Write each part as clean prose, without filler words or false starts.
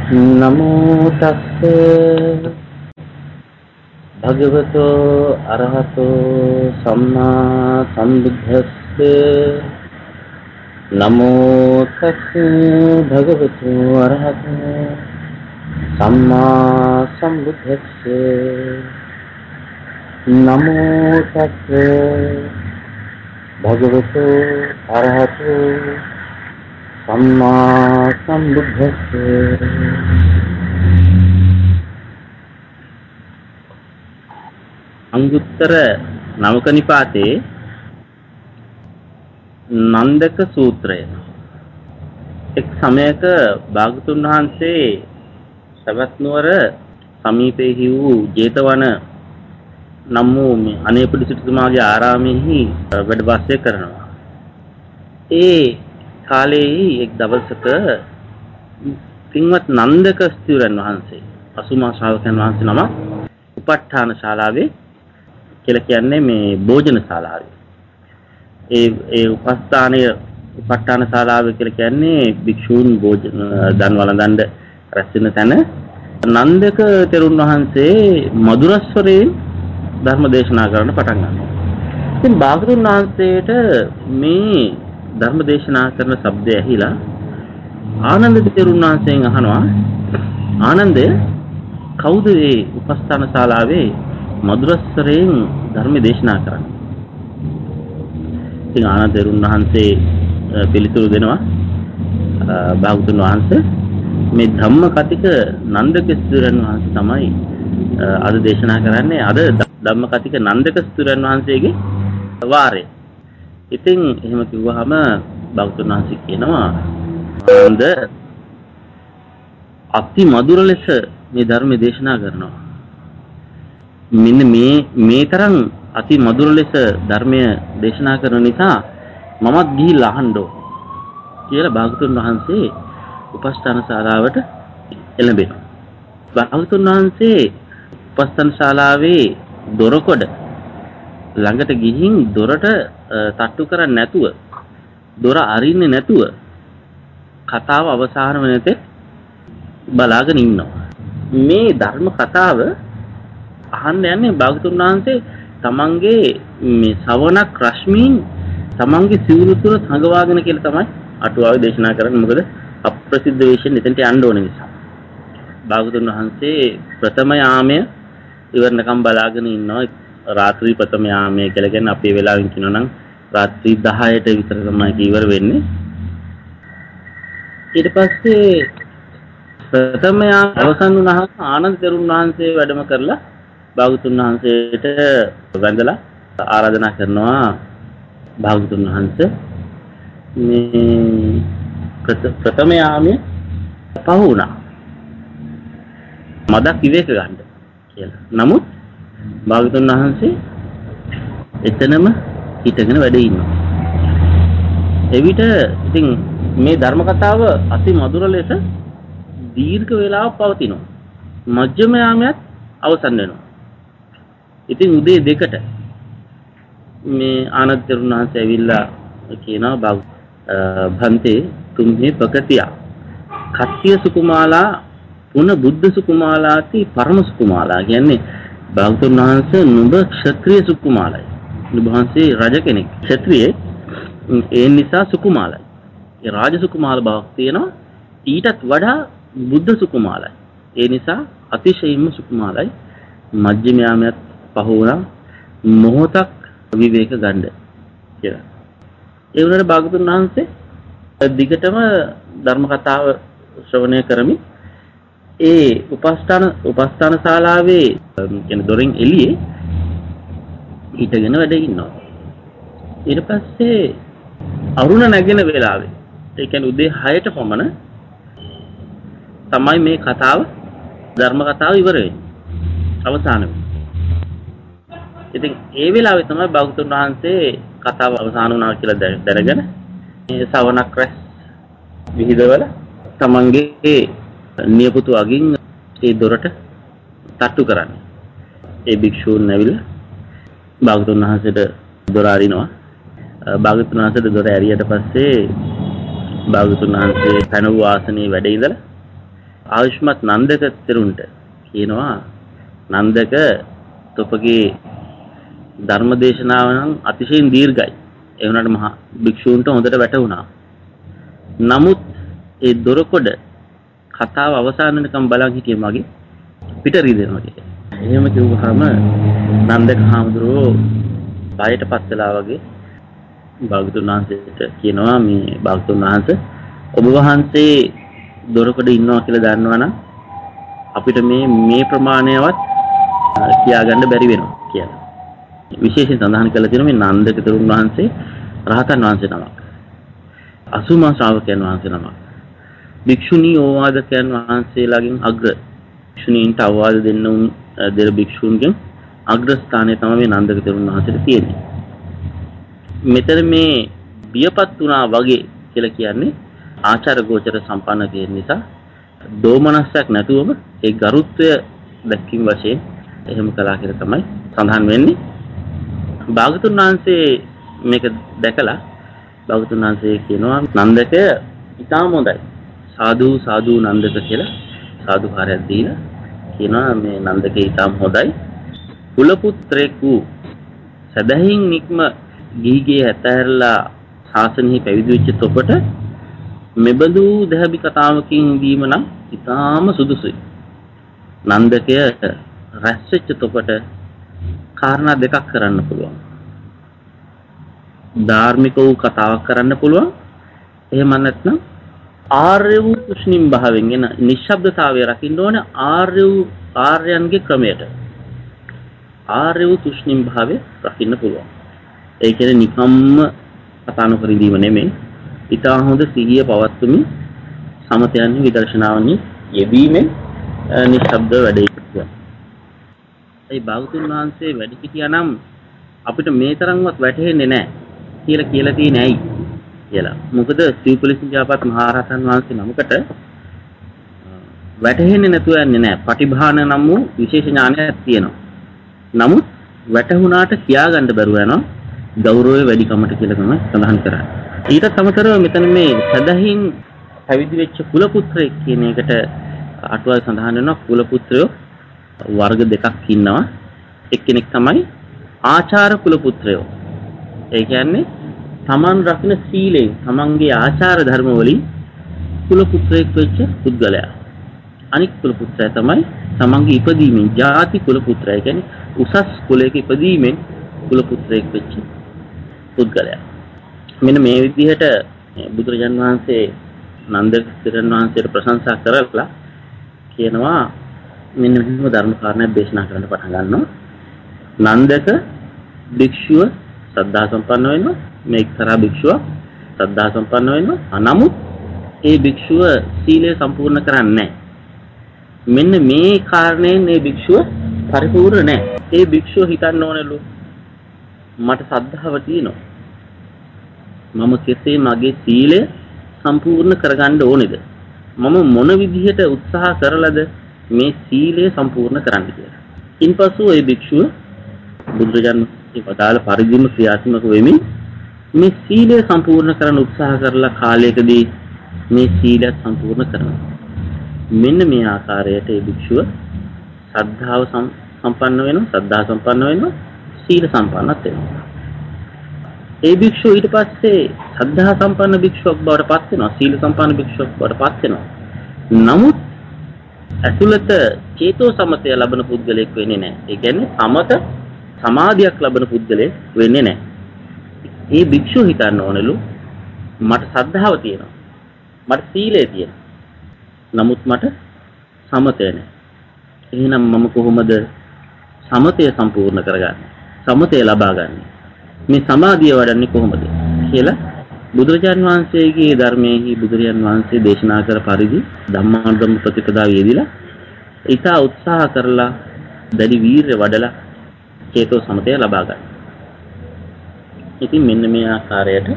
නමෝ තස්ස භගවතෝ අරහතෝ සම්මා සම්බුද්දස්ස නමෝ තස්ස භගවතෝ අරහතෝ සම්මා සම්බුද්දස්ස නමෝ තස්ස භගවතෝ අරහතෝ සම්මා සම්බුද්දස්ස. අංගුත්තර නවක නිපාතේ නන්දක සූත්‍රය. එක් සමයක භාගතුන් වහන්සේ සවැත් නුවර සමීපෙහි වූ ජේතවන නම් වූ අනේපිඩි සිටුතුමාගේ ආරාමෙහි වැඩ වාසය කරනවා. ඒ කාලයේ එක් දවසක පින්වත් නන්දක ස්ථවිරයන් වහන්සේ අසුමා ශ්‍රාවකයන් වහන්සේ නම උපට්ඨාන ශාලාවේ කියලා කියන්නේ මේ භෝජන ශාලාවේ. ඒ උපට්ඨාන ශාලාව කියලා කියන්නේ භික්ෂූන් භෝජන දන් වළඳන්න රැස් වෙන තැන. නන්දක තෙරුන් වහන්සේ මధుරස්වරයෙන් ධර්ම දේශනා කරන්න පටන් ගන්නවා. ඉතින් භාගතුන් වහන්සේට මේ ධර්ම දේශනා කරන ශබ්දය ඇහිලා ආනන්ද තෙරුන් වහන්සේගෙන් අහනවා, ආනන්දය කවුද මේ උපස්ථාන ශාලාවේ මధుරස්වරයෙන් ධර්ම දේශනා කරන්නේ? ඉතින් ආනන්ද තෙරුන් වහන්සේ පිළිතුරු දෙනවා, භාගතුන් වහන්සේ මේ ධම්ම කතික නන්දක ස්ථවිරයන් වහන්සේ තමයි අද දේශනා කරන්නේ. අද ධම්ම කතික නන්දක ස්ථවිරයන් වහන්සේගේ වාරය. ඉතින් එහෙම කිව්වහම භාගතුන් වහන්සේ කියනවා, ආනන්ද අති මధుර ලෙස මේ ධර්ම දේශනා කරනවා. මෙන්න මේ තරම් අති මధుර ලෙස ධර්මය දේශනා කරන නිසා මමත් ගිහිල්ලා අහන්න ඕන කියලා භාගතුන් වහන්සේ උපස්ථාන ශාලාවට එළඹෙනවා. භාගතුන් වහන්සේ උපස්ථාන ශාලාවේ දොරකොඩ ළඟට ගිහින් දොරට තට්ටු කරන්නේ නැතුව, දොර අරින්නේ නැතුව කතාව අවසාන වෙනතේ බලාගෙන ඉන්නවා. මේ ධර්ම කතාව අහන්න යන්නේ භාගතුන් වහන්සේ තමන්ගේ මේ ශ්‍රවණක් රශ්මීන් තමන්ගේ සිවුරු තුර සංගවාගෙන කියලා තමයි අටුවාවේ දේශනා කරන්නේ. මොකද අප්‍රසිද්ධ වේශයෙන් එතනට යන්න ඕන නිසා. භාගතුන් වහන්සේ ප්‍රථම යාමය ඉවරනකම් බලාගෙන ඉන්නවා. රාත්‍රී ප්‍රථම යාමය කියලා කියන්නේ අපේ වෙලාවෙන් කියනවා නම් රාත්‍රී 10ට විතර තමයි ඉවර වෙන්නේ. ඊට පස්සේ ප්‍රථම යාම අවසන් වුණාම ආනන්ද තෙරුන් වහන්සේ වැඩම කරලා භාගතුන් වහන්සේට වැඳලා ආරාධනා කරනවා, භාගතුන් වහන්සේ මේ ප්‍රථම යාමයේ පහ වුණා. මදක් විවේක ගන්න කියලා. නමුත් භාගතුන් වහන්සේ එතනම හිටගෙන වැඩ ඉන්නවා. එවිට ඉතින් මේ ධර්ම කතාව අති මధుර ලෙස දීර්ඝ වේලාවක් පවතිනවා. මධ්‍යම යාමයත් අවසන් වෙනවා. ඉතින් උදේ 2ට මේ ආනන්ද තෙරුන් වහන්සේ ඇවිල්ලා කියනවා, භන්තේ තුම්හි ප්‍රගතිය කත්‍ය සුකුමාලා පුන බුද්ධ සුකුමාලාති පරම සුකුමාලා. කියන්නේ භාගතුන් වහන්සේ නුඹ ක්ෂත්‍රීය සුකුමාලයි. නුඹ වහන්සේ රජ කෙනෙක්. ක්ෂත්‍රීය ඒ නිසා සුකුමාලයි. ඒ රාජ සුකුමාල බවක් තියෙනවා. ඊටත් වඩා බුද්ධ සුකුමාලයි. ඒ නිසා අතිශයින්ම සුකුමාලයි. මජ්ක්‍ධිම යාමයත් පහ වුණා. මොහොතක් විවේක ගන්න කියලා. ඒ වුණාට භාගතුන් වහන්සේ දිගටම ධර්ම කතාව ශ්‍රවණය කරමින් ඒ උපස්ථාන ශාලාවේ කියන්නේ දොරෙන් එළියේ හිටගෙන වැඩ ඉන්නවා. ඊට පස්සේ අරුණ නැගෙන වෙලාවේ, ඒ කියන්නේ උදේ 6ට පමණ තමයි මේ කතාව, ධර්ම කතාව ඉවර වෙන්නේ. අවසාන වෙන්නේ. ඉතින් ඒ වෙලාවේ තමයි භාගතුන් වහන්සේ කතාව අවසන් වුණා කියලා දැනගෙන මේ ශ්‍රවණක් රැස් විහිදවල තමන්ගේ නියපොතු අගින් ඒ දොරට තට්ටු කරන්නේ. ඒ භික්ෂූන් ඇවිල්ලා භාගතුන් වහන්සේට දොර අරිනවා. භාගතුන් වහන්සේට දොර ඇරියට පස්සේ භාගතුන් වහන්සේ පැනවූ ආසනයේ වැඩ ඉඳලා ආයුෂ්මත් නන්දක තෙරුන්ට කියනවා නන්දක තොපගේ ධර්ම දේශනාව නම් අතිශයින් දීර්ඝයි. ඒ වුණාට මහා භික්ෂූන්ට හොඳට වැටහුණා. නමුත් ඒ දොරකොඩ කතාව අවසන් වෙනකම් බලන් හිටියේ මගේ පිට රිදෙනවා කියලා. එහෙම කිව්වහම නන්දක හාමුදුරුවෝ බයටපත් වෙලා වගේ භාගතුන් වහන්සේට කියනවා මේ භාගතුන් වහන්සේ ඔබ වහන්සේ දොරකඩ ඉන්නවා කියලා දන්නවනම් අපිට මේ ප්‍රමාණයවත් කියාගන්න බැරි වෙනවා කියලා. විශේෂයෙන් සඳහන් කරලා තියෙනවා මේ නන්දක තෙරුන් වහන්සේ රහතන් වහන්සේ නමක්. අසුමා ශ්‍රාවකයන් වහන්සේ නමක්. භික්ෂුණී ඕවාදකයන් වහන්සේලාගෙන් අග්‍ර භික්ෂුණීන්ට අවවාද දෙන්න උන් දෙර භික්ෂුන්ගෙන් අග්‍ර ස්ථානයේ තමයි මේ නන්දක තෙරුන් වහන්සේට තියෙන්නේ. මෙතන මේ බියපත් වුණා වගේ කියලා කියන්නේ ආචාර ගෝචර සම්පන්න කියන නිසා දෝමනස්සක් නැතුවම ඒ ගරුත්වය දැක්වීම වශයෙන් එහෙම කළා කියලා තමයි සඳහන් වෙන්නේ. භාගතුන් වහන්සේ මේක දැකලා භාගතුන් වහන්සේ කියනවා නන්දක ඉතාම හොඳයි. සාදු සාදු නන්දක කියලා සාදුකාරයක් දීලා කියනවා මේ නන්දක ඉතාම හොඳයි. කුල පුත්‍රයෙකු සදහින් නික්ම ගිහිගේ ඇතහැරලා ශාසනයෙහි පැවිදි වෙච්ච තොපට මෙබඳු දහබි කතාවකින් දීම නම් ඉතාම සුදුසුයි. නන්දකය රැස් වෙච්ච තොපට කාරණා දෙකක් කරන්න පුළුවන්. ධාර්මික වූ කතාවක් කරන්න පුළුවන්. එහෙම නැත්නම් ආර්ය වූ කුෂ්ණිම් භාවයෙන් එන නිශ්ශබ්දතාවය රකින්න ඕනේ ආර්ය වූ ආර්යයන්ගේ ක්‍රමයට. ආර්ය වූ කුෂ්ණිම් භාවය රකින්න පුළුවන්. ඒ කියන්නේ නිකම්ම කතා නොකර ඉඳීම නෙමෙයි. ඊටා හොඳ සිහිය පවත්වමින් සමතයන්හි විදර්ශනාවන්හි යෙදීමෙන් නිශ්ශබ්ද වැඩේ කරනවා. ඒ භාගතුන් වහන්සේ වැඩි හිටියානම් අපිට මේ තරම්වත් වැටහෙන්නේ නැහැ කියලා තියෙන්නේ ඇයි කියලා. මොකද සිව්පලිසිංජාපත් මහරහතන් වහන්සේ නමකට වැටහෙන්නේ නැතුව යන්නේ නැහැ. පටිභාන නම් වූ විශේෂ ඥානයක් තියෙනවා. නමුත් වැටහුණාට කියාගන්න බැරුව යනවා. ගෞරවය වැඩි කමට කියලා තමයි සඳහන් කරන්නේ. ඊට සමතරව මෙතන මේ සදහින් පැවිදි වෙච්ච කුල පුත්‍රයෙක් කියන එකට අටුවාවේ සඳහන් වෙනවා කුල පුත්‍රයෝ වර්ග දෙකක් ඉන්නවා. එක්කෙනෙක් තමයි ආචාර කුල පුත්‍රයෝ. ඒ කියන්නේ තමන් රකින්න සීලයෙන් තමන්ගේ ආචාර ධර්ම වලින් කුල පුත්‍රයෙක් වෙච්ච පුද්ගලයා. අනික් කුල පුත්‍රයා තමයි තමන්ගේ ඉපදීමෙන් ಜಾති කුල පුත්‍රයා. කියන්නේ උසස් කුලයක ඉපදීමෙන් කුල පුත්‍රයෙක් වෙච්ච පුද්ගලයා. මෙන්න මේ විදිහට බුදුරජාන් වහන්සේ නන්දක තෙරුන් වහන්සේට ප්‍රශංසා කරලා කියනවා මෙන්න මෙහෙම ධර්ම කාරණයක් දේශනා කරන්න පටන් ගන්නවා. නන්දක භික්ෂුව ශ්‍රද්ධා සම්පන්න වෙනවා. මේ එක්තරා භික්ෂුවක් ශ්‍රද්ධා සම්පන්න වෙනවා. නමුත් ඒ භික්ෂුව සීලය සම්පූර්ණ කරන්නේ නැහැ. මෙන්න මේ කාරණයෙන් මේ භික්ෂුව පරිපූර්ණ නැහැ. ඒ භික්ෂුව හිතන්න ඕනෙලු මට ශ්‍රද්ධාව තියෙනවා. මම කෙසේ මගේ සීලය සම්පූර්ණ කරගන්න ඕනේද? මම මොන විදිහට උත්සාහ කරලාද මේ සීලය සම්පූර්ණ කරන්න කියලා. ඉන්පසු ඒ භික්ෂුව බුදුරජාණන් වදාළ පරිදිම ක්‍රියාත්මක වෙමින් මේ සීලය සම්පූර්ණ කරන්න උත්සාහ කරලා කාලයකදී මේ සීලය සම්පූර්ණ කරනවා. මෙන්න මේ ආකාරයට ඒ භික්ෂුව ශ්‍රද්ධාව සම්පන්න වෙනවා, ශ්‍රද්ධා සම්පන්න වෙනවා, සීල සම්පන්නත් වෙනවා. ඒ භික්ෂුව ඊට පස්සේ ශ්‍රද්ධා සම්පන්න භික්ෂුවක් බවට පත් වෙනවා, සීල සම්පන්න භික්ෂුවක් බවට පත් වෙනවා. නමුත් ඇතුළත චේතෝ සමතය ලබන පුද්ගලයෙක් වෙන්නේ නැහැ. ඒ කියන්නේ සමත සමාධියක් ලබන පුද්ගලයෙක් වෙන්නේ නැහැ. මේ භික්ෂුව හිතන්න ඕනලු මට ශ්‍රද්ධාව තියෙනවා, මට සීලය තියෙනවා. නමුත් මට සමතය නැහැ. එහෙනම් මම කොහොමද සමතය සම්පූර්ණ කරගන්නේ? සමතය ලබා ගන්න. මේ සමාධිය වඩන්නේ කොහොමද කියලා බුදුරජාන් වහන්සේගේ ධර්මයේහි බුදුරජාන් වහන්සේ දේශනා කර පරිදි ධම්මානුධම්ම ප්‍රතිපදාව යෙදিলা ඊට උත්සාහ කරලා දැඩි වීරිය වඩලා චේතෝ සමතය ලබා ගන්න. ඉතින් මෙන්න මේ ආකාරයට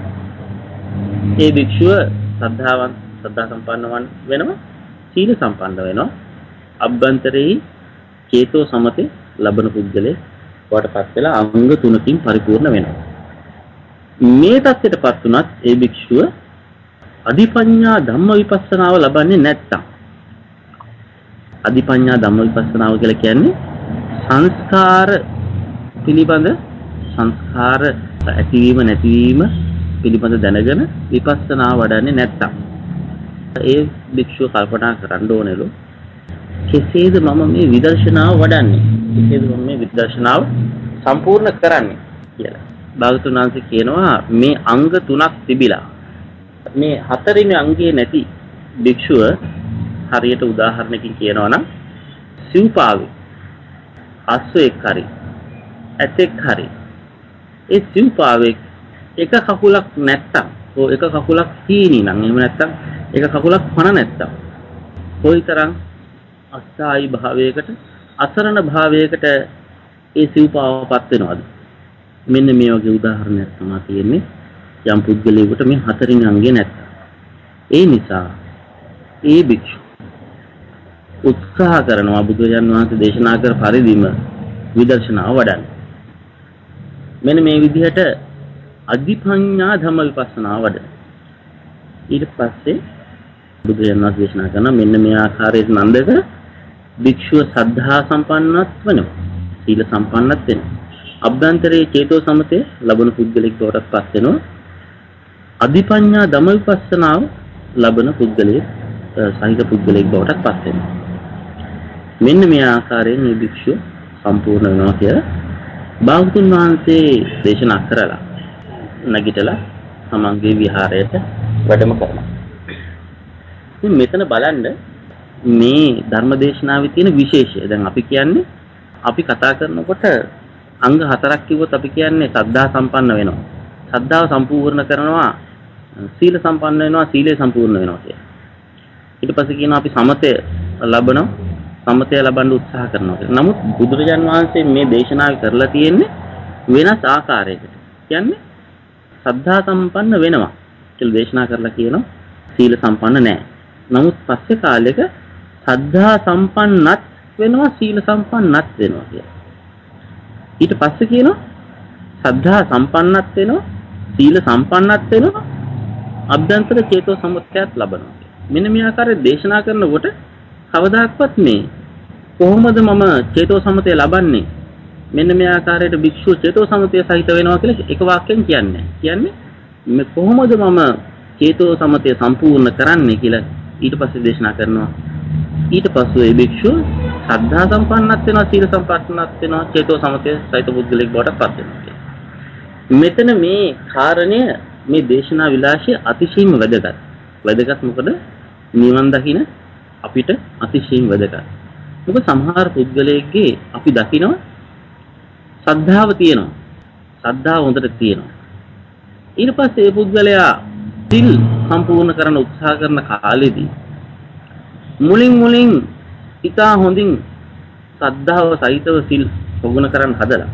ඒ භික්ෂුව ශ්‍රද්ධා සම්පන්නවන් වෙනවා, සීල සම්පන්න වෙනවා, අභ්‍යන්තරේ චේතෝ සමතේ ලබන පුද්ගලයා වටපත් වෙලා අංග 3කින් පරිපූර්ණ වෙනවා. මේ தත්ත්වයටපත් උනත් ඒ භික්ෂුව අධිපඤ්ඤා ධම්ම විපස්සනාව ලබන්නේ නැත්තම් අධිපඤ්ඤා ධම්මවිපස්සනාව කියලා කියන්නේ සංස්කාර පිළිබඳ සංස්කාර ඇතිවීම නැතිවීම පිළිබඳ දැනගෙන විපස්සනා වඩන්නේ නැත්තම් ඒ භික්ෂුව කල්පනා කරන්න ඕනෙලු කෙසේද මම මේ විදර්ශනාව වඩන්නේ කෙසේද මම මේ විදර්ශනාව සම්පූර්ණ කරන්නේ කියලා. භාගතුන් වහන්සේ කියනවා මේ අංග තුනක් තිබිලා මේ හතරෙනි අංගයේ නැති භික්ෂුව හරියට උදාහරණකින් කියනවා නම් සිව්පාවේ අස්සෙක් හරි ඇතෙක් හරි ඒ සිව්පාවේ එක කකුලක් නැත්තම් එක කකුලක් හීනි නම් එහෙම නැත්තම් එක කකුලක් පණ නැත්තම් කොයිතරම් අස්ථායි භාවයකට අසරණ භාවයකට ඒ සිව්පාවපත් වෙනවද? මෙන්න මේ වගේ උදාහරණයක් තමයි තියෙන්නේ යම් පුද්ගලයෙකුට මේ හතරින් අංගේ නැත්තම්. ඒ නිසා ඒ භික්ෂු උත්සාහ කරනවා බුදුරජාණන් වහන්සේ දේශනා කර පරිදිම විදර්ශනාව වඩන්න. මෙන්න මේ විදිහට අධිපඤ්ඤා ධම්ම විපස්සනා වඩන. ඊට පස්සේ බුදුරජාණන් වහන්සේ දේශනා කරන මෙන්න මේ ආකාරයට නන්දක භික්ෂුව සද්ධා සම්පන්නත් වෙනවා. සීල සම්පන්නත් වෙනවා. අභ්‍යන්තරයේ චේතෝ සමතේ ලබන පුද්ගලික තෝරත් පස් වෙනවා. අධිපඤ්ඤා ධම්ම විපස්සනාව ලබන පුද්ගලයේ සහිත පුද්ගලයෙක් බවට පත් වෙනවා. මෙන්න මේ ආකාරයෙන් මේ භික්ෂුව සම්පූර්ණ වෙනවා කියලා භාගතුන් වහන්සේ දේශනා කරලා නැගිටලා තමන්ගේ විහාරයට වැඩම කරනවා. ඉතින් මෙතන බලන්න මේ ධර්ම දේශනාවේ තියෙන විශේෂය. දැන් අපි කියන්නේ අපි කතා කරනකොට අංග හතරක් කිව්වොත් අපි කියන්නේ සද්ධා සම්පන්න වෙනවා. සද්ධාව සම්පූර්ණ කරනවා, සීල සම්පන්න වෙනවා, සීලය සම්පූර්ණ වෙනවා කියලා. ඊට පස්සේ කියනවා අපි සමතය ලබනවා, සමතය ලබන්න උත්සාහ කරනවා කියලා. නමුත් බුදුරජාන් වහන්සේ මේ දේශනාව කරලා තියෙන්නේ වෙනස් ආකාරයකට. කියන්නේ සද්ධා සම්පන්න වෙනවා කියලා දේශනා කරලා කියනවා, සීල සම්පන්න නැහැ. නමුත් පස්සේ කාලෙක සද්ධා සම්පන්නත් වෙනවා, සීල සම්පන්නත් වෙනවා කියලා. ඊට පස්සේ කියනවා සද්ධා සම්පන්නත් වෙනවා, සීල සම්පන්නත් වෙනවා, අභ්‍යන්තර චේතෝ සමුත්ථයත් ලබනවා. මෙන්න මේ ආකාරයෙන් දේශනා කරනකොට කවදාක්වත් මේ කොහොමද මම චේතෝ සමතය ලබන්නේ? මෙන්න මේ ආකාරයට භික්ෂුව චේතෝ සමතය සහිත වෙනවා කියලා එක වාක්‍යයෙන් කියන්නේ. කියන්නේ මේ කොහොමද මම චේතෝ සමතය සම්පූර්ණ කරන්නේ කියලා ඊට පස්සේ දේශනා කරනවා. ඊට පස්සේ මේ භික්ෂුව සද්ධා සම්පන්නත් වෙනවා, සීල සම්පන්නත් වෙනවා, චේතෝ සමතය සහිත පුද්ගලෙක් බවට පත් වෙනවා. මෙතන මේ කාරණය මේ දේශනා විලාසය අතිශයින්ම වැදගත්. වැදගත් මොකද නිවන් දකින්න අපිට අතිශයින් වැදගත්. මොකද සමහර පුද්ගලයෙක්ගේ අපි දකිනවා ශ්‍රද්ධාව තියෙනවා. ශ්‍රද්ධාව හොඳට තියෙනවා. ඊට පස්සේ ඒ පුද්ගලයා සිල් සම්පූර්ණ කරන්න උත්සාහ කරන කාලෙදී මුලින් ඉතා හොඳින් ශ්‍රද්ධාව සහිතව සිල් ප්‍රගුණ කරන්න හදලා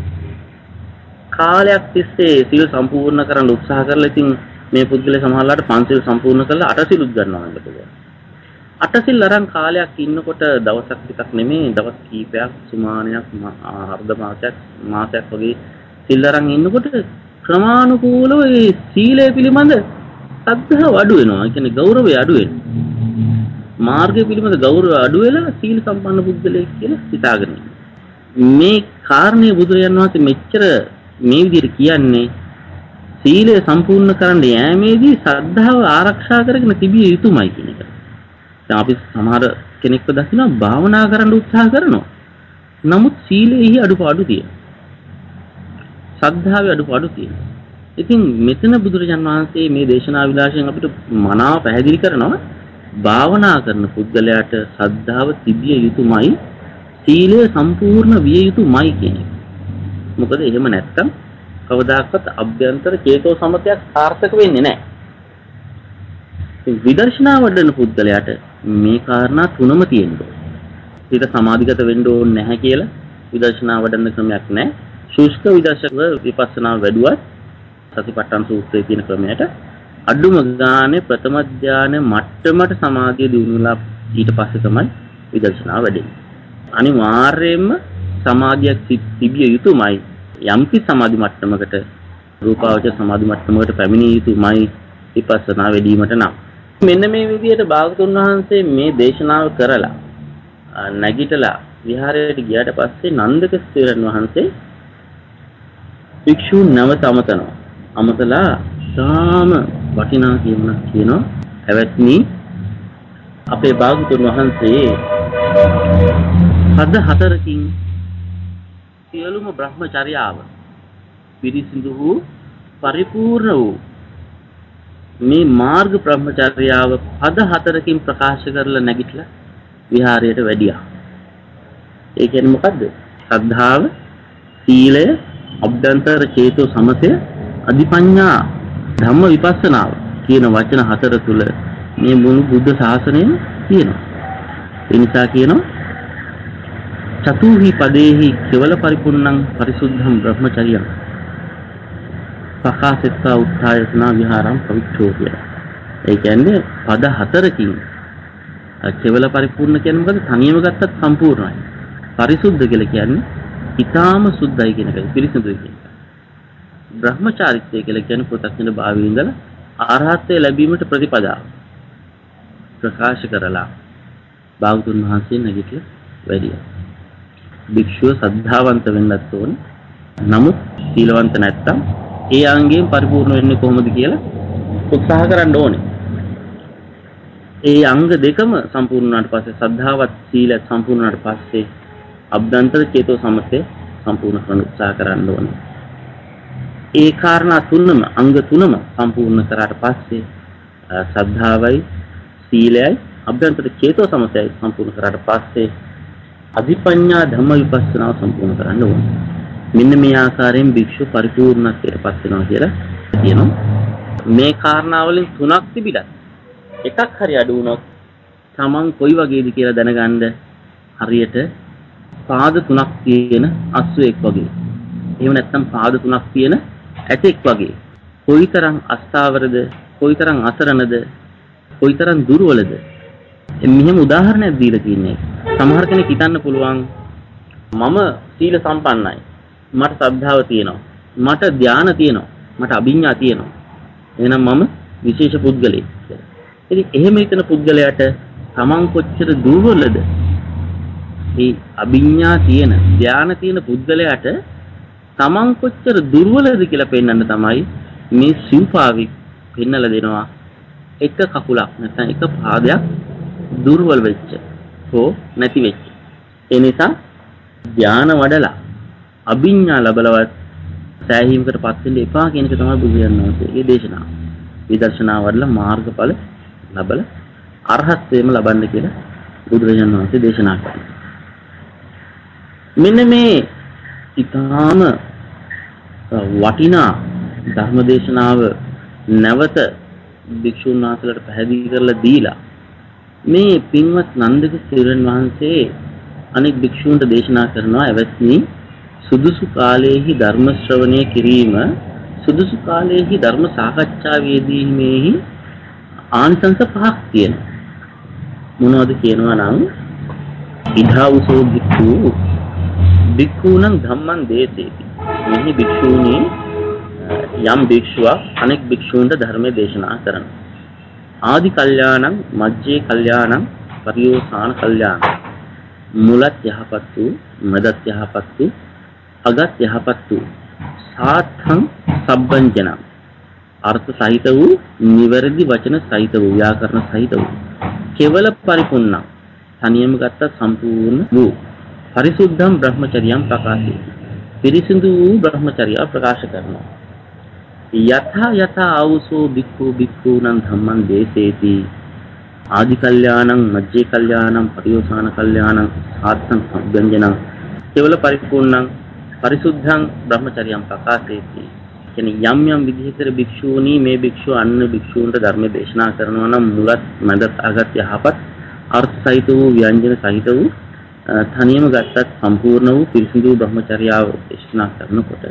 කාලයක් තිස්සේ සිල් සම්පූර්ණ කරන්න උත්සාහ කරලා ඉතින් මේ පුද්ගලයා සමහරවිට පන්සිල් සම්පූර්ණ කරලා අටසිලුත් ගන්නවා නේද පුළුවන්. අටසිල් අරන් කාලයක් ඉන්නකොට දවසක් ටිකක් නෙමෙයි දවස් කීපයක් සුමානයක් අර්ධ මාසයක් වගේ සිල් අරන් ඉන්නකොට ක්‍රමානුකූලව මේ සීලය පිළිබඳ ශ්‍රද්ධාව අඩු වෙනවා. ඒ කියන්නේ ගෞරවය අඩු වෙනවා. මාර්ගය පිළිබඳ ගෞරවය අඩු වෙලා සීල සම්පන්න පුද්ගලයෙක් කියලා හිතාගෙන මේ කාරණේ බුදුරජාණන් වහන්සේ මෙච්චර මේ විදිහට කියන්නේ සීලය සම්පූර්ණ කරන්න යෑමේදී ශ්‍රද්ධාව ආරක්ෂා කරගෙන තිබිය යුතුමයි කියන එක. දැන් අපි සමහර කෙනෙක්ව දකිනවා භාවනා කරන්න උත්සාහ කරනවා. නමුත් සීලෙහි අඩුපාඩු තියෙනවා. ශ්‍රද්ධාවේ අඩුපාඩු තියෙනවා. ඉතින් මෙතන බුදුරජාණන් වහන්සේ මේ දේශනා විලාසයෙන් අපිට මනාව පැහැදිලි කරනවා භාවනා කරන පුද්ගලයාට ශ්‍රද්ධාව තිබිය යුතුමයි, සීලය සම්පූර්ණ විය යුතුමයි කියන එක. මොකද එහෙම නැත්තම් කවදාකවත් අභ්‍යන්තර චේතෝ සමතයක් සාර්ථක වෙන්නේ නැහැ. විදර්ශනා වඩන පුද්ගලයාට මේ කාරණා තුනම තියෙනවා. ඊට සමාධිගත වෙන්න ඕනේ නැහැ කියලා විදර්ශනා වඩන ක්‍රමයක් නැහැ. ශුෂ්ක විදර්ශක විපස්සනා වැඩුවත් සතිපට්ඨාන සූත්‍රයේ තියෙන ක්‍රමයට අඩුම ගානේ ප්‍රථම ධානය මට්ටමට සමාධිය දිනුනලා ඊට පස්සේ තමයි විදර්ශනා වැඩෙන්නේ. අනිවාර්යයෙන්ම සමාධියක් තිබිය යුතුමයි. යම්කි සමාධි මට්ටමකට රූපාවචර සමාධි මට්ටමකට පැමිණිය යුතුමයි විපස්සනා වැඩිවීමට නම්. මෙන්න මේ විදිහට භාගතුන් වහන්සේ මේ දේශනාව කරලා නැගිටලා විහාරයට ගියාට පස්සේ නන්දක ස්ථවිරයන් වහන්සේ භික්ෂූන් නැවත අමතනවා. අමතලා සාම වටිනා කියනවා ඇවැත්නි අපේ භාගතුන් වහන්සේ පද 4කින් සියලුම බ්‍රහ්මචර්යාව පිරිසිදු වූ පරිපූර්ණ වූ මේ මාර්ග බ්‍රහ්මචර්යාව පද 4කින් ප්‍රකාශ කරලා නැගිටලා විහාරයට වැඩියා. ඒ කියන්නේ මොකද්ද? ශ්‍රද්ධාව, සීලය, අභ්‍යන්තර චේතෝ සමතය, අධිපඤ්ඤා, ධම්ම විපස්සනාව කියන වචන 4 තුල මේ මුළු බුද්ධ ශාසනයම තියෙනවා. ඒ නිසා කියනවා චතුහි පදේහි කෙවල පරිපූර්ණං පරිසුද්ධං බ්‍රහ්මචර්යං පකාසෙත්තා උත්ථායතනා විහාරම් පවිත්‍රෝ කියලා. ඒ කියන්නේ පද 4කින් කෙවල පරිපූර්ණ කියන්නේ මොකද? තනියම ගත්තත් සම්පූර්ණයි. පරිසුද්ධ කියලා කියන්නේ ඊටාම සුද්ධයි කියන එක. පිරිසිදුයි කියන එක. බ්‍රහ්මචාරිත්වය කියලා කියන්නේ පොතක්න භාවයේ ඉඳලා ආරහත්ත්වය ලැබීමට ප්‍රතිපදාව. ප්‍රකාශ කරලා භාගතුන් වහන්සේ නැගිටලා වැඩියා. භික්ෂුව සද්ධාවන්ත වෙන්නත් ඕනේ. නමුත් සීලවන්ත නැත්තම් ඒ අංගයෙන් පරිපූර්ණ වෙන්නේ කොහොමද කියලා උත්සාහ කරන්න ඕනේ. ඒ අංග දෙකම සම්පූර්ණ වුණාට පස්සේ සද්ධාවත් සීලත් සම්පූර්ණ වුණාට පස්සේ අභ්‍යන්තර චේතෝ සමතේ සම්පූර්ණ කරන්න උත්සාහ කරන්න ඕනේ. ඒ කාරණා තුනම අංග තුනම සම්පූර්ණ කරාට පස්සේ සද්ධාවයි සීලයයි අභ්‍යන්තර චේතෝ සමතයයි සම්පූර්ණ කරාට පස්සේ අධිපඤ්ඤා ධම්ම විපස්සනාව සම්පූර්ණ කරන්න ඕනේ. මෙන්න මේ ආකාරයෙන් භික්ෂු පරිපූර්ණත්වයට පත් වෙනවා කියලා කියනවා. මේ කාරණාවලින් තුනක් තිබිලා එකක් හරි අඩු වුණොත් තමන් කොයි වගේද කියලා දැනගන්න හරියට පාද තුනක් තියෙන අස්සෙක් වගේ. එහෙම නැත්නම් පාද තුනක් තියෙන ඇතෙක් වගේ. කොයිතරම් අස්ථාවරද, කොයිතරම් අසරණද, කොයිතරම් දුර්වලද. මෙහෙම උදාහරණයක් දීලා තියෙන්නේ. සමහර කෙනෙක් හිතන්න පුළුවන් මම සීල සම්පන්නයි. මට ශ්‍රද්ධාව තියෙනවා. මට ධානය තියෙනවා. මට අභිඥා තියෙනවා. එහෙනම් මම විශේෂ පුද්ගලෙක්. ඉතින් එහෙම හිතන පුද්ගලයාට තමන් කොච්චර දුර්වලද? මේ අභිඥා තියෙන, ධානය තියෙන පුද්ගලයාට තමන් කොච්චර දුර්වලද කියලා පෙන්වන්න තමයි මේ සිව්පාවි පෙන්නලා දෙනවා. එක කකුලක් නැත්නම් එක පාදයක් දුර්වල වෙච්ච හෝ නැති වෙච්ච. ඒ නිසා ධානය වඩලා අභිඥා ලැබලවත් සෑහීමකට පත් වෙන්න එපා කියන එක තමයි බුදුරජාණන් වහන්සේගේ දේශනාව. විදර්ශනා වඩලා මාර්ගඵල ලැබලා අරහත්ත්වයම ලබන්න කියලා බුදුරජාණන් වහන්සේ දේශනා කරනවා. මෙන්න මේ ඊටාම වටිනා ධර්ම දේශනාව නැවත භික්ෂුන් වහන්සේලාට පැහැදිලි කරලා දීලා මේ පින්වත් නන්දක ස්ථවිරයන් වහන්සේ අනෙක් භික්ෂූන්ට දේශනා කරනවා එවත්නි සුදුසු කාලයේහි ධර්ම ශ්‍රවණය කිරීම සුදුසු කාලයේහි ධර්ම සාකච්ඡාවේදී ආනිසංස පහක් තියෙනවා. මොනවද කියනවා නම් ඉධාවසෝ භික්ඛු භික්ඛූණං ධම්මං දේසේති. මෙහි භික්ෂූනි යම් භික්ෂුවක් අනෙක් භික්ෂූන්ට ධර්මයේ දේශනා කරනවා. ආදි කල්යාණං මජ්ජේ කල්යාණං පරියෝසాన කල්යාණං මුලත් යහපත් වූ මදත් යහපත් වූ අගත් යහපත් වූ සාත්ථං සබ්බංජන අර්ථ සහිත වූ නිවැරදි වචන සහිත වූ ව්‍යාකරණ සහිත වූ කෙවල පරිපූර්ණ තනියම ගත්ත සම්පූර්ණ වූ පරිසුද්ධම් බ්‍රහ්මචර්යම් ප්‍රකාශයි. පිරිසිදු වූ බ්‍රහ්මචර්ය ප්‍රකාශ කරනවා. යථා යථා ආවසෝ භික්ඛු භික්ඛූණං ධම්මං දේසේති ආදි කල්යාණං මජ්ජේ කල්යාණං පරියෝසాన කල්යාණං සාත්තං සම්බ්බංජනං කෙවල පරිපූර්ණං පරිසුද්ධං බ්‍රහ්මචර්යම් ප්‍රකාශේති. කියන්නේ යම් යම් විදිහකට භික්ෂූනි මේ භික්ෂුව අන්න භික්ෂූන්ට ධර්ම දේශනා කරනවා නම් මුලත් මැදත් අගත් යහපත් අර්ථ සහිත වූ ව්‍යංජන සහිත වූ තනියම ගත්තත් සම්පූර්ණ වූ පිරිසිදු බ්‍රහ්මචර්යාව දේශනා කරනකොට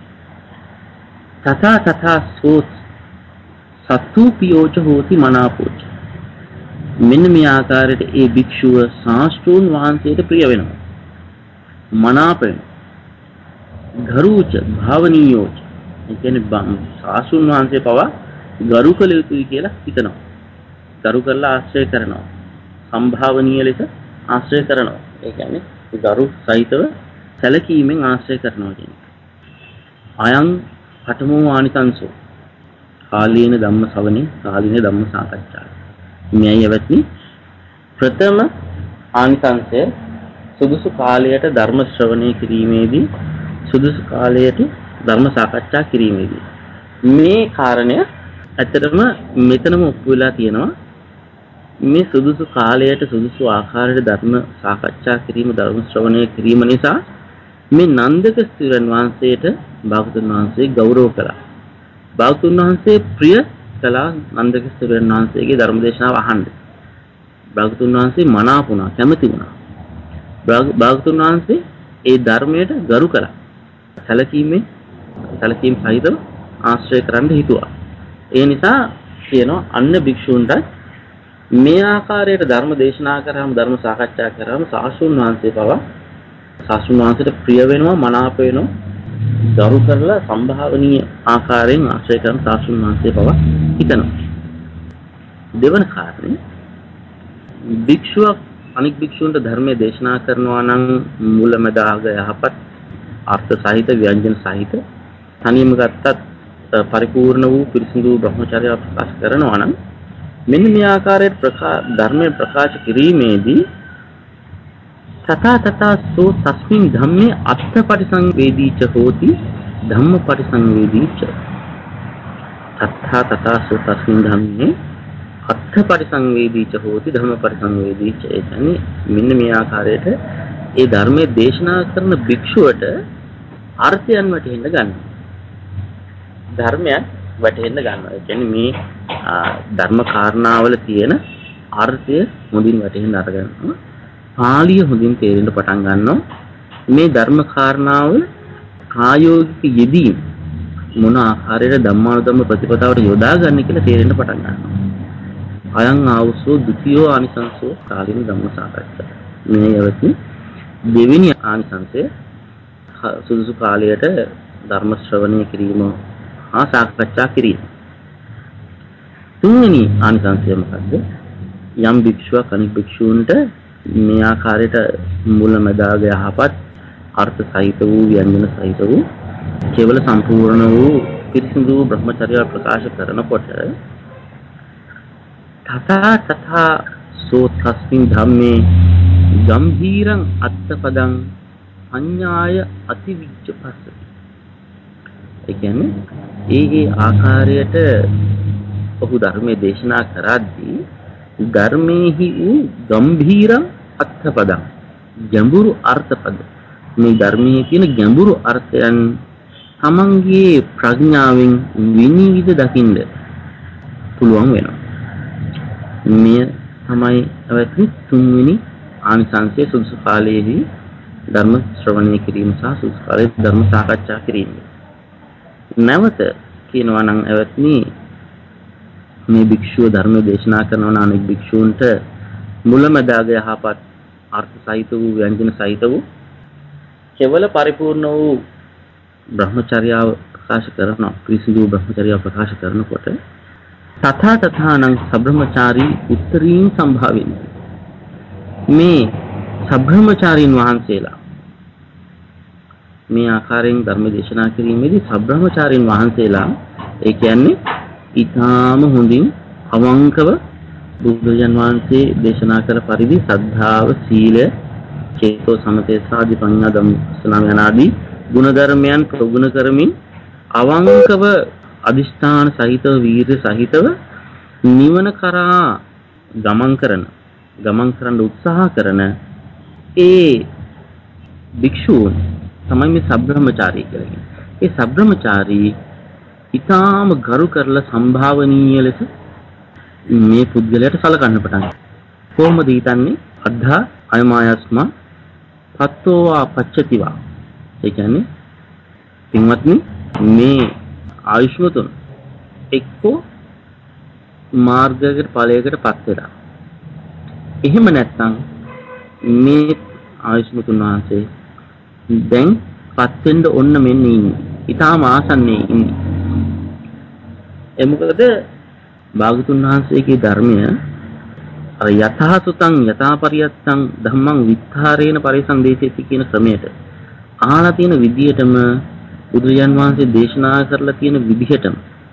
තථා තථා සෝත් සත්තුපියෝච හෝති මනාපෝච. මෙන්න මේ ආකාරයට ඒ භික්ෂුව ශාස්ත්‍රූන් වහන්සේට ප්‍රිය වෙනවා. මනාප වෙනවා. ගරුච භාවනීයෝච. ඒ කියන්නේ ශාස්ත්‍රූන් වහන්සේ පවා ගරු කළ යුතුයි කියලා හිතනවා. ගරු කරලා ආශ්‍රය කරනවා. සම්භාවනීය ලෙස ආශ්‍රය කරනවා. ඒ කියන්නේ ගරු සහිතව සැලකීමෙන් ආශ්‍රය කරනවා කියන්නේ. අයං පඨමෝ ආනිසංසෝ කාලීන ධම්ම ශ්‍රවණේ කාලීන ධම්ම සාකච්ඡා. මෙයයි එවත්නි ප්‍රථම ආනිසංසය සුදුසු කාලයට ධර්ම ශ්‍රවණය කිරීමේදී සුදුසු කාලයට ධර්ම සාකච්ඡා කිරීමේදී මේ කාරණය ඇත්තටම මෙතනම ඔප්පු වෙලා තියෙනවා. මේ සුදුසු කාලයට සුදුසු ආකාරයට ධර්ම සාකච්ඡා කිරීම ධර්ම ශ්‍රවණය කිරීම නිසා මේ නන්දක ස්ථිරන් වහන්සේට භාගතුන් වහන්සේ ගෞරව කළා. භාගතුන් වහන්සේ ප්‍රිය කළා නන්දක ස්ථිරන් වහන්සේගේ ධර්ම දේශනාව අහන්න. භාගතුන් වහන්සේ මනාප වුණා, කැමති වුණා. භාගතුන් වහන්සේ ඒ ධර්මයට ගරු කළා. සැලකීම් සහිතව ආශ්‍රය කරන්න හිතුවා. ඒ නිසා කියනවා අන්න භික්ෂූන්ට මේ ආකාරයට ධර්ම දේශනා කරාම ධර්ම සාකච්ඡා කරාම සාසුන් වහන්සේ පවා සාසුන් වහන්සේට ප්‍රිය වෙනවා, මනාප වෙනවා, ගරු කරලා සම්භාවනීය ආකාරයෙන් ආශ්‍රය කරන සාසුන් වහන්සේ පවා හිතනවා. දෙවන කාරණේ භික්ෂුවක් අනික් භික්ෂුන්ට ධර්මයේ දේශනා කරනවා නම් මුලමදාග යහපත් අර්ථ සහිත ව්‍යංජන සහිත තනියම ගත්තත් පරිපූර්ණ වූ පිරිසිදු බ්‍රහ්මචර්ය ප්‍රකාශ කරනවා නම් මෙන්න මේ ආකාරයට ධර්මයේ ප්‍රකාශ කිරීමේදී තථා සෝ තස්මින් ධම්මේ අත්ථ පරිසංවේදී ච හෝති ධම්ම පරිසංවේදී ච තථා සෝ තස්මින් ධම්මේ අත්ථ පරිසංවේදී ච හෝති ධම්ම පරිසංවේදී ච එතනි මෙන්න මේ ආකාරයට ඒ ධර්මයේ දේශනා කරන භික්ෂුවට අර්ථයන් වැටහෙන්න ගන්නවා. ධර්මයන් වැටහෙන්න ගන්නවා. ඒ කියන්නේ මේ ධර්ම කාරණාවල තියෙන අර්ථය හොඳින් වැටහෙන්න අරගන්නවා. පාළිය හොඳින් තේරෙන්න පටන් ගන්නවා. මේ ධර්ම කාරණාවල ප්‍රායෝගික යෙදීම මොන ආකාරයට ධම්මානුධම්ම ප්‍රතිපදාවට යොදා ගන්න කියලා තේරෙන්න පටන් ගන්නවා. අයං ආවසෝ ဒ ුතියෝ ආනිසංසෝ කාලින ධම්ම සාකච්ඡා. මේ යවති දෙවෙනි ආනිසංසය සුදුසු කාලයට ධර්ම ශ්‍රවණය කිරීම හා සාකච්ඡා කිරීම. තුන්වෙනි ආනිසංසය මොකද්ද? යම් භික්ෂුවක් අනික් භික්ෂූන්ට මේ ආකාරයට මුලමදාග යහපත් අර්ථ සහිත වූ ව්‍යංජන සහිත වූ කේවල සම්පූර්ණ වූ පිරිසිදු බ්‍රහ්මචර්ය ප්‍රකාශ කරනකොට තථා සෝ තස්මින් ධම්මේ ගම්භීරං අත්තපදං අඤ්ඤාය අතිවිච්ඡ පස්සති. ඒ කියන්නේ ඒ ආකාරයට ඔහු ධර්මයේ දේශනා කරද්දී ධර්මයේහි වූ ගම්භීරං අත්තපදං ගැඹුරු අර්ථපද මේ ධර්මයේ තියෙන ගැඹුරු අර්ථයන් තමන්ගේ ප්‍රඥාවෙන් විනිවිද දකින්න පුළුවන් වෙනවා. මේ තමයි අවශ්‍ය තුන්වෙනි ආනිසංසය සුදුසු කාලයේදී ධර්ම ශ්‍රවණය කිරීම සහ සුදුසු කාලයේ ධර්ම සාකච්ඡා කිරීම. නැවත කියනවා නම් අවත්නි මේ භික්ෂුව ධර්ම දේශනා කරනවා නම් අනෙක් භික්ෂූන්ට මුලමදාග යහපත් අර්ථ සහිත වූ ව්‍යංජන සහිත වූ කෙවල පරිපූර්ණ වූ බ්‍රහ්මචර්යාව ප්‍රකාශ කරනවා. පිරිසිදු බ්‍රහ්මචර්යාව ප්‍රකාශ කරනකොට තථානං සබ්‍රහ්මචාරී උත්තරීන් සම්භාවෙන්නේ මේ සබ්‍රහ්මචාරීන් වහන්සේලා මේ ආකාරයෙන් ධර්ම දේශනා කිරීමේදී සබ්‍රහ්මචාරීන් වහන්සේලා ඒ කියන්නේ ඊටාම හොඳින් අවංකව බුදුරජාන් වහන්සේ දේශනා කළ පරිදි සද්ධාව, සීලය, චේතෝ සමතේ සාදි ප්‍රඥා ධම්ම යනාදී ගුණ ධර්මයන් ප්‍රගුණ කරමින් අවංකව අදිෂ්ඨාන සහිතව වීර්ය සහිතව නිවන කරා ගමන් කරන්න උත්සාහ කරන ඒ භික්ෂූන් තමයි මේ සබ්‍රහ්මචාරී කියලා කියන්නේ. ඒ සබ්‍රහ්මචාරී ඊටාම ගරු කරලා සම්භාවනීය ලෙස මේ පුද්ගලයාට සලකන්න පටන් ගන්නවා. කොහොමද හිතන්නේ? අද්ධා අයමායස්මා පත්තෝවා පච්චතිවා. ඒ කියන්නේ පින්වත්නි මේ ආයුෂ්මතුන් එක්කෝ මාර්ගයකට ඵලයකට පත් වෙලා. එහෙම නැත්නම් මේ ආයුෂ්මතුන් වහන්සේ දැන් පත් වෙන්න ඔන්න මෙන්න ඉන්නේ. ඊටාම ආසන්නයේ ඉන්නේ. ඒ මොකද භාගතුන් වහන්සේගේ ධර්මය අර යථාසුතං යථාපරියත්තං ධම්මං විත්තරේන පරිසංදේශේති කියන ක්‍රමයට අහලා තියෙන විදියටම බුදුරජාන් වහන්සේ දේශනා කරලා තියෙන විදිහටම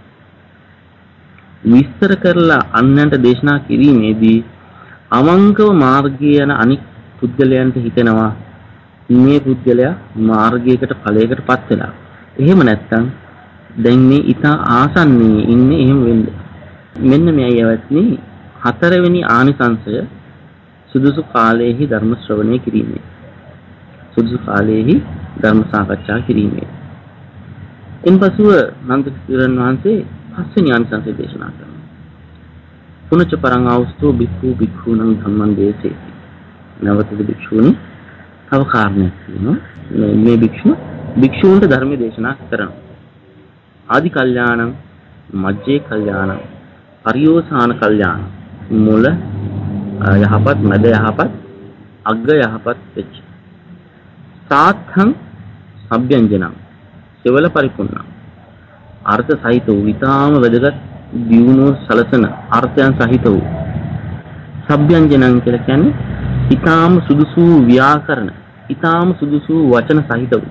විස්තර කරලා අන්නන්ට දේශනා කිරීමේදී අවංකව මාර්ගයේ යන අනික් පුද්ගලයන්ට හිතෙනවා මේ පුද්ගලයා මාර්ගයකට ඵලයකටපත් වෙලා. එහෙම නැත්නම් දැන් මේ ඊට ආසන්නයේ ඉන්නේ එහෙම වෙන්නේ. මෙන්න මේ යවත්නි හතරවෙනි ආනිසංශය සුදුසු කාලයේහි ධර්ම ශ්‍රවණය කිරීමේ. සුදුසු කාලයේහි ධර්ම සාකච්ඡා කිරීමේ. ඉන්පසුව නන්දකිරණ වහන්සේ පස්වෙනි ආනිසංශය දේශනා කරනවා. පුනච පරං ආවස්තෝ බික්ඛු බික්ඛූණං ධම්මං දේශේති. නවතද භික්ෂුණි තව කාරණයක් තියෙනවා. මේ භික්ෂුන්ට ධර්ම දේශනා කරනවා. ආදි කල්යාණං මජ්ජේ කල්යාණං පරියෝසాన කල්යාණං මුල යහපත් මැද යහපත් අග්ග යහපත් වෙච්ච සාත්ථං සබ්යංජනං සෙවල පරිපූර්ණ අර්ථ සහිත වූ ඊටාම වැදගත් දියුණුව සලසන අර්ථයන් සහිත වූ සබ්යංජනං කියලා කියන්නේ ඊටාම සුදුසු ව්‍යාකරණ ඊටාම සුදුසු වචන සහිත වූ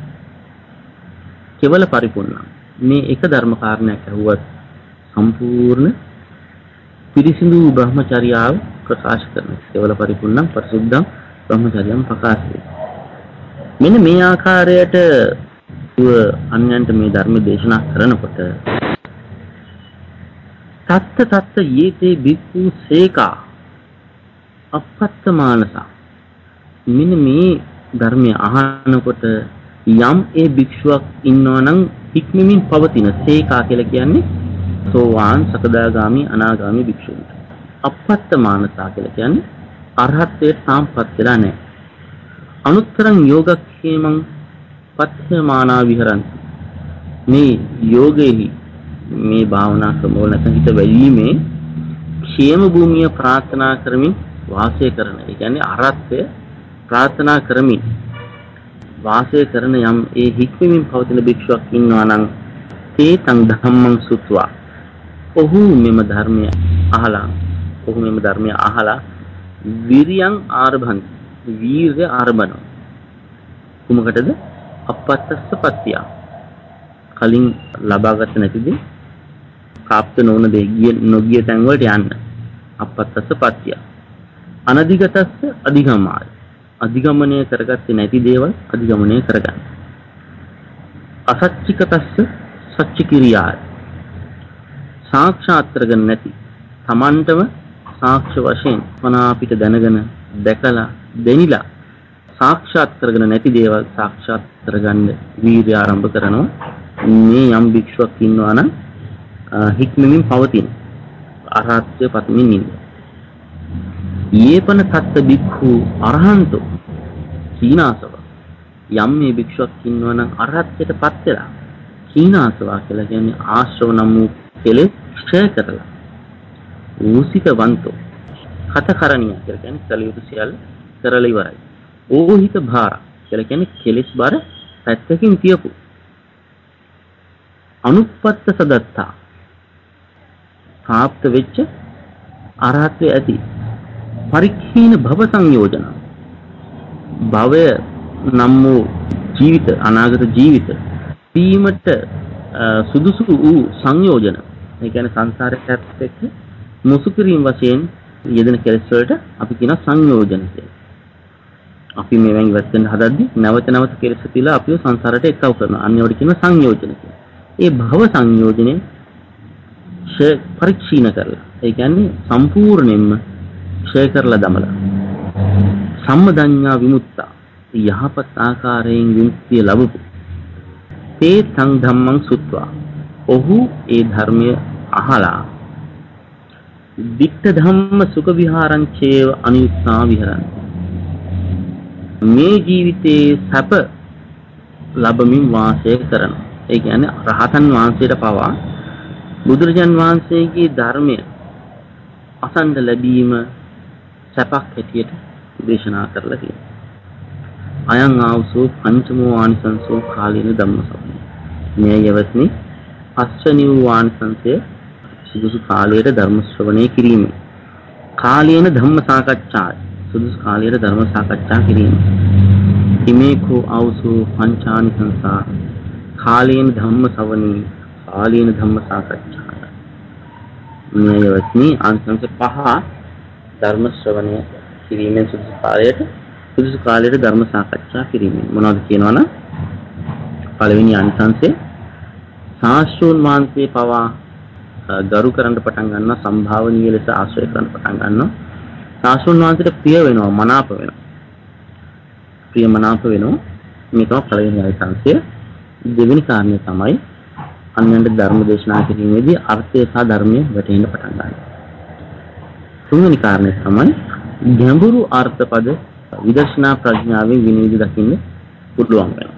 කෙවල පරිපූර්ණ මේ එක ධර්ම කාරණයක් ඇහුවත් සම්පූර්ණ පිරිසිදු බ්‍රහ්මචර්යාව ප්‍රකාශ කරන කෙවල පරිපූර්ණ පරිසුද්ධං බ්‍රහ්මචර්යම් ප්‍රකාශය. මෙන්න මේ ආකාරයට අන්‍යයන්ට මේ ධර්ම දේශනා කරනකොට තත්ත යේතේ බික්ඛු සේකා අපත්ත මානස මෙන්න මේ ධර්මය අහනකොට යම් ඒ භික්ෂුවක් ඉන්නවා නම් හික්මමින් පවතින සේකා කියලා කියන්නේ සෝවාන් සකදාගාමි අනාගාමි භික්ෂුන්ට. අපත්ත මානසා කියලා කියන්නේ අරහත්ත්වයට සාම්පත් වෙලා නැහැ. අනුත්තරං යෝගක්ඛේමං පත්‍යමානා විහරಂತಿ. මේ යෝගෙහි මේ භාවනා ක්‍රමවල නැත්නම් හිත වැළීමේ ക്ഷേම භූමිය ප්‍රාර්ථනා කරමින් වාසය කරන. ඒ කියන්නේ අරහත්ත්වය ප්‍රාර්ථනා කරමින් වාසය කරන යම් ඒ හික්මමින් පවතින භික්ෂුවක් ඉන්නවා නම් තේ තං ධම්මං සුත්වා ඔහු මෙම ධර්මය අහලා විරියං ආරභන්ති වීර්ය ආරම්භන කුමකටද අපත්තස්ස පත්‍තිය කලින් ලබාගත නැතිදී කාප්ත නොවන දෙය නොගිය තැන් වලට යන්න අපත්තස්ස පත්‍තිය අනධිගතස්ස අධිගමාය අධිගමනය කරගත්තේ නැති දේවල් අධිගමනය කරගන්න අසච්චිකතස්ස සච්ච කිරියාය සාක්ෂාත් කරගෙන නැති තමන්ටම සාක්ෂ වශයෙන් මනාපිට දැනගෙන දැකලා දෙනිලා සාක්ෂාත් කරගෙන නැති දේවල් සාක්ෂාත් කරගන්න වීර්ය ආරම්භ කරනවා. මේ යම් භික්ෂුවක් ඉන්නවා නම් හික්මමින් පවතින අරහත්ත්වයට පත්මින් ඉන්න. යේපන තත්ත භික්ඛු අරහන්තෝ සීනාසව යම් මේ භික්ෂුවක් ඉන්නවා නම් අරහත්ත්වයට පත් වෙලා සීනාසවා කියලා කියන්නේ ආශ්‍රව නම් වූ කෙලෙස් ක්ෂය කරලා ඌසිතවන්තෝ කතකරණිය කියලා කියන්නේ කලියුතු සියල්ල කරලා ඉවරයි. ඕහිත භාර කියලා කියන්නේ කෙලෙස් බර පැත්තකින් තියපු. අනුප්පත්ත සදත්තා ප්‍රාප්ත වෙච්ච අරහත්ත්වයේ ඇති පරික්ඛීන භව සංයෝජන භවය නම් වූ ජීවිත අනාගත ජීවිත වීමට සුදුසු වූ සංයෝජන. ඒ කියන්නේ සංසාරයට එක්ක මුසු කිරීම වශයෙන් යෙදෙන කෙලෙස් වලට අපි කියන සංයෝජන කියලා. අපි මේවෙන් ඉවත් වෙන්න හදද්දි නැවත කෙලෙස් තියලා අපිව සංසාරයට එක්කව කරනවා. අන්නේවට කියන සංයෝජන කියලා. ඒ භව සංයෝජනේ පරික්ෂීණ කරලා. ඒ කියන්නේ සම්පූර්ණයෙන්ම ක්ෂය කරලා දමලා. සම්මදඤ්ඤා විමුක්තා යහපත් ආකාරයෙන් විමුක්තිය ලැබපු. තේ තං ධම්මං සුත්වා ඔහු ඒ ධර්මය අහලා ditta dhamma sukha viharan cheva aniyutta viharan මේ ජීවිතේ සැප ලැබමින් වාසය කරන. ඒ කියන්නේ රහතන් වහන්සේට පවා බුදුරජාන් වහන්සේගේ ධර්මය අසන්න ලැබීම සැපක් හැටියට දේශනා කරලා තියෙනවා. අයං ආවසෝ පංචමෝ ආනිසංසෝ කාලේන ධම්මසවණේ. මේ යවත්නි පස්වෙනි වූ ආනිසංසය සුදුසු කාලයට ධර්ම ශ්‍රවණය කිරීම. කාලේන ධම්ම සාකච්ඡා සුදුසු කාලයට ධර්ම සාකච්ඡා කිරීම. ඉමේකෝ අවසෝ පංචානි සංසා කාලේන ධම්ම ශ්‍රවණී කාලේන ධම්ම සාකච්ඡා. මේ යවත්නි අංශංශ 5 ධර්ම ශ්‍රවණය කිරීමෙන් සුදුසු කාලයට ධර්ම සාකච්ඡා කිරීමෙන් මොනවද කියනවනම් පළවෙනි අංශංශේ සාස්ත්‍රෝන් වහන්සේ පවා ගරු කරන්න පටන් ගන්නවා සම්භාවනීය ලෙස ආශ්‍රය කරන්න පටන් ගන්නවා සාස්ත්‍රෝන් වහන්සේට ප්‍රිය වෙනවා මනාප වෙනවා ප්‍රිය මනාප වෙනවා මේ තමයි පළවෙනි අංශංශය දෙවෙනි කාරණය තමයි අන්‍යයන්ට ධර්ම දේශනා කිරීමේදී අර්ථය සහ ධර්මය වැටහෙන්න පටන් ගන්නවා තුන්වෙනි කාරණය තමයි ගැඹුරු අර්ථපද විදර්ශනා ප්‍රඥාවෙන් විනිවිද දකින්න පුළුවන් වෙනවා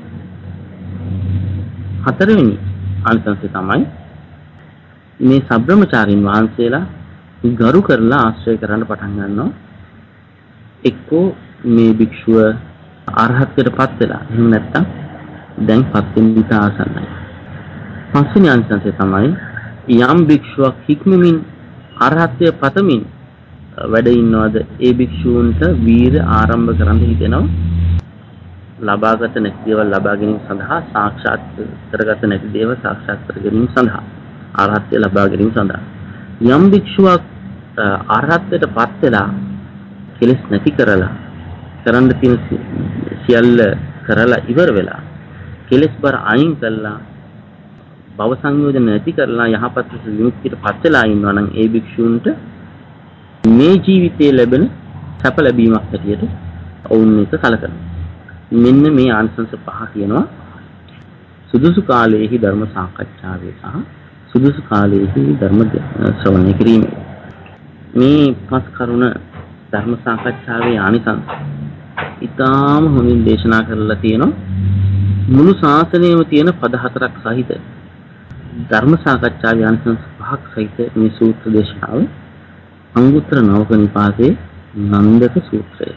හතරවෙනි අංශංශය තමයි මේ සබ්‍රමචාරින් වහන්සේලා ගරු කරලා ආශ්‍රය කරන්න පටන් ගන්නවා එක්කෝ මේ භික්ෂුව අරහත්ත්වයටපත් වෙලා එහෙම නැත්නම් දැන් පත් වෙන විට ආසන්නයි පස්වෙනි අංශංශය තමයි යම් භික්ෂුවක් හික්මමින් අරහත්ත්වය පතමින් වැඩ ඉන්නවද ඒ භික්ෂූන්ට වීර ආරම්භ කරන්න හිතෙනවා ලබාගත නැති දේවල් ලබා ගැනීම සඳහා සාක්ෂාත් කරගත නැති දේවල් සාක්ෂාත් කර ගැනීම සඳහා අරහත්ත්වය ලබා ගැනීම සඳහා යම් භික්ෂුවක් අරහත්ත්වයටපත් වෙලා කෙලෙස් නැති කරලා කරන්න තියෙන සියල්ල කරලා ඉවර වෙලා කෙලෙස් බර අයින් කළා භව සංයෝජන නැති කරලා යහපත් විමුක්තියටපත් වෙලා ඉන්නවා නම් ඒ භික්ෂූන්ට මේ ජීවිතයේ ලැබෙන සැප ලැබීමක් හැටියට ඔවුන් එක කලකනවා මෙන්න මේ ආංශංශ 5 කියනවා සුදුසු කාලයේහි ධර්ම සාකච්ඡාවේ සහ සුදුසු කාලයේහි ධර්ම ශ්‍රවණය කිරීමේ මේ පස් කරුණ ධර්ම සාකච්ඡාවේ ආනිසංස ඊටාම හොඳින් දේශනා කරලා තියෙනවා මුළු ශාසනයෙම තියෙන පද හතරක් සහිත ධර්ම සාකච්ඡාවේ ආනිසංස 5ක් සහිත මේ සූත්‍ර දේශනාව අංගුත්තර නවක නිපාතේ නන්දක සූත්‍රය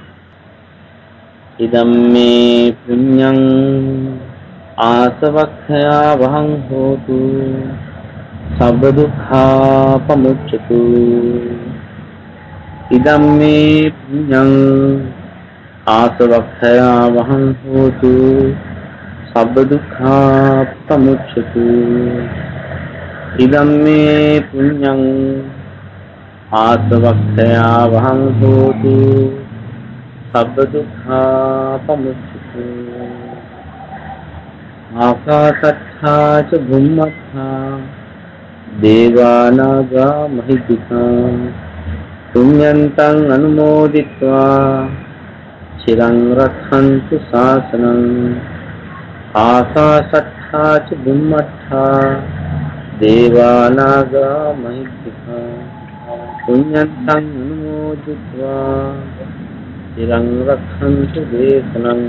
ඉදම්මේ පුඤ්ඤං ආසවක්ඛයා වහං හෝතු සබ්බ දුක්ඛා පමුච්ඡතු ඉදම්මේ පුඤ්ඤං ආසවක්ඛයා වහං හෝතු සබ්බ දුක්ඛා පමුච්ඡතු ඉදම්මේ පුඤ්ඤං ආසවක්ඛයා වහං හෝතු සබ්බ දුක්ඛා පමුච්ඡතු ආකාසත්තා ච බුම්මත්තා දේවානාගා මහිද්దికා පුඤ්ඤන්තං අනුමෝදිत्वा චිරං රක්ඛන්තු ශාසනං ආකාසත්තා ච බුම්මත්තා දේවානාගා මහිද්దికා පුඤ්ඤන්තං අනුමෝදිत्वा චිරං රක්ඛන්තු දේශනං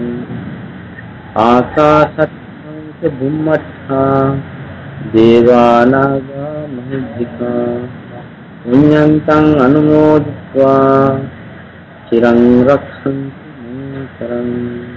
ආකාසත්තං ච බුම්මත්තා දේවානාගා මහිද්దికා පුඤ්ඤන්තං අනුමෝදිत्वा චිරං රක්ඛන්තු මං කරං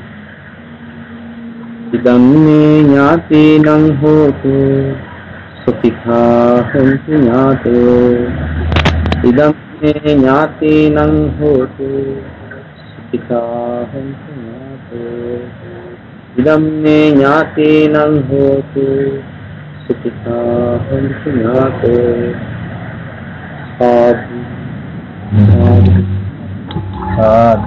ඉදම්මේ ඥාතීනං හෝතු සුඛිතා හොන්තු ඥාතෝ ඉදම්මේ ඥාතීනං හෝතු සුඛිතා හොන්තු ඥාතෝ ඉදම්මේ ඥාතීනං හෝතු සුඛිතා හොන්තු ඥාතෝ සාදු සාදු